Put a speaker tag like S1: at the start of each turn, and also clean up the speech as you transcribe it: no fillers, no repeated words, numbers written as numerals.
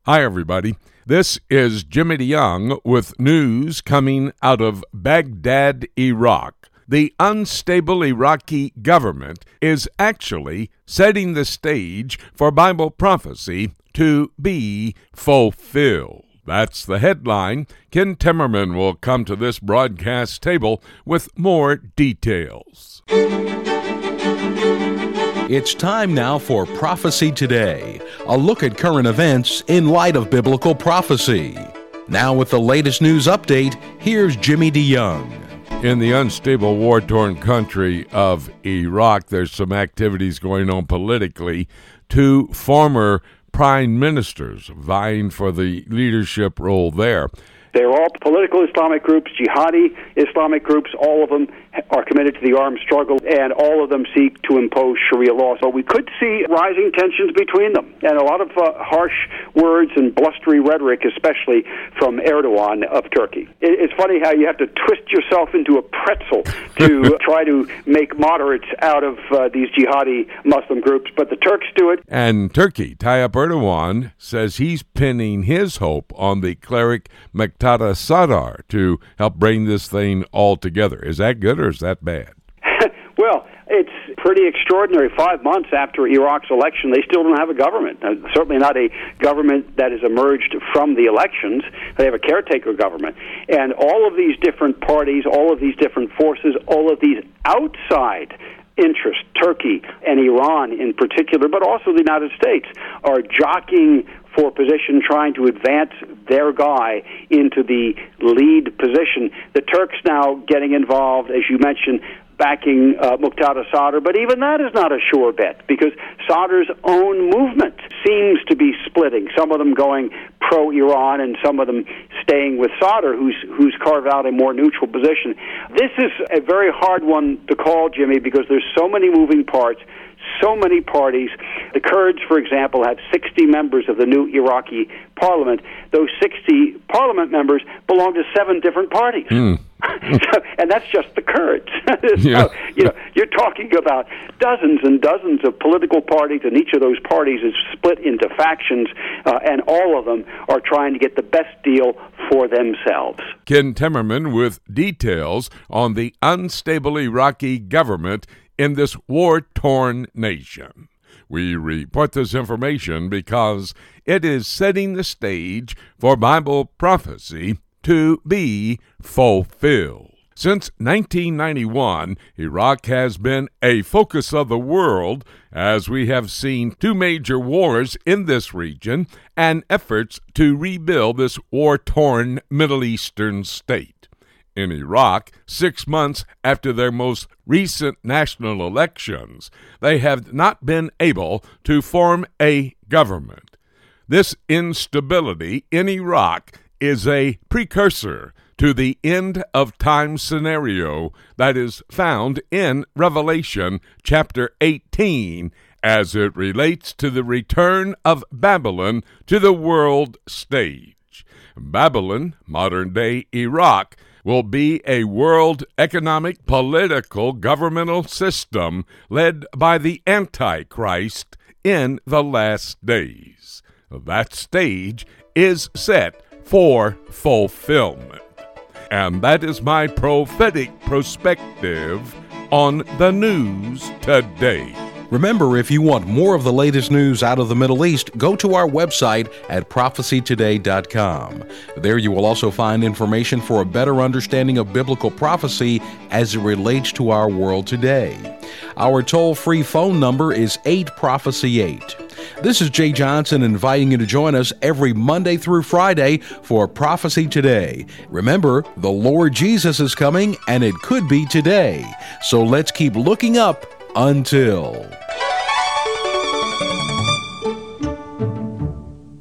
S1: Hi, everybody. This is Jimmy DeYoung with news coming out of Baghdad, Iraq. The unstable Iraqi government is actually setting the stage for Bible prophecy to be fulfilled. That's the headline. Ken Timmerman will come to this broadcast table with more details.
S2: It's time now for Prophecy Today, a look at current events in light of biblical prophecy. Now with the latest news update, here's Jimmy DeYoung.
S1: In the unstable, war-torn country of Iraq, there's some activities going on politically. Two former prime ministers vying for the leadership role there.
S3: They're all political Islamic groups, jihadi Islamic groups. All of them are committed to the armed struggle, and all of them seek to impose Sharia law. So we could see rising tensions between them, and a lot of harsh words and blustery rhetoric, especially from Erdogan of Turkey. It's funny how you have to twist yourself into a pretzel to try to make moderates out of these jihadi Muslim groups, but the Turks do it.
S1: And Turkey, Tayyip Erdogan, says he's pinning his hope on the cleric Muqtada Sadr to help bring this thing all together. Is that good or is that bad?
S3: Well, it's pretty extraordinary. 5 months after Iraq's election, they still don't have a government. Certainly not a government that has emerged from the elections. They have a caretaker government. And all of these different parties, all of these different forces, all of these outside interests, Turkey and Iran in particular, but also the United States, are jockeying for position, trying to advance their guy into the lead position. The Turks now getting involved, as you mentioned, backing Muqtada Sadr, but even that is not a sure bet because Sadr's own movement seems to be splitting. Some of them going pro-Iran and some of them staying with Sadr, who's carved out a more neutral position. This is a very hard one to call, Jimmy, because there's so many moving parts, so many parties. The Kurds, for example, have 60 members of the new Iraqi parliament. Those 60 parliament members belong to 7 different parties. And that's just the Kurds.
S1: Yeah.
S3: So, you're talking about dozens and dozens of political parties, and each of those parties is split into factions, and all of them are trying to get the best deal for themselves.
S1: Ken Timmerman with details on the unstable Iraqi government in this war-torn nation. We report this information because it is setting the stage for Bible prophecy to be fulfilled. Since 1991, Iraq has been a focus of the world as we have seen 2 major wars in this region and efforts to rebuild this war-torn Middle Eastern state. In Iraq, 6 months after their most recent national elections, they have not been able to form a government. This instability in Iraq is a precursor to the end of time scenario that is found in Revelation chapter 18 as it relates to the return of Babylon to the world stage. Babylon, modern-day Iraq, will be a world economic, political, governmental system led by the Antichrist in the last days. That stage is set for fulfillment. And that is my prophetic perspective on the news today.
S2: Remember, if you want more of the latest news out of the Middle East, go to our website at prophecytoday.com. There you will also find information for a better understanding of biblical prophecy as it relates to our world today. Our toll-free phone number is 8-PROPHECY-8. This is Jay Johnson inviting you to join us every Monday through Friday for Prophecy Today. Remember, the Lord Jesus is coming, and it could be today. So let's keep looking up until...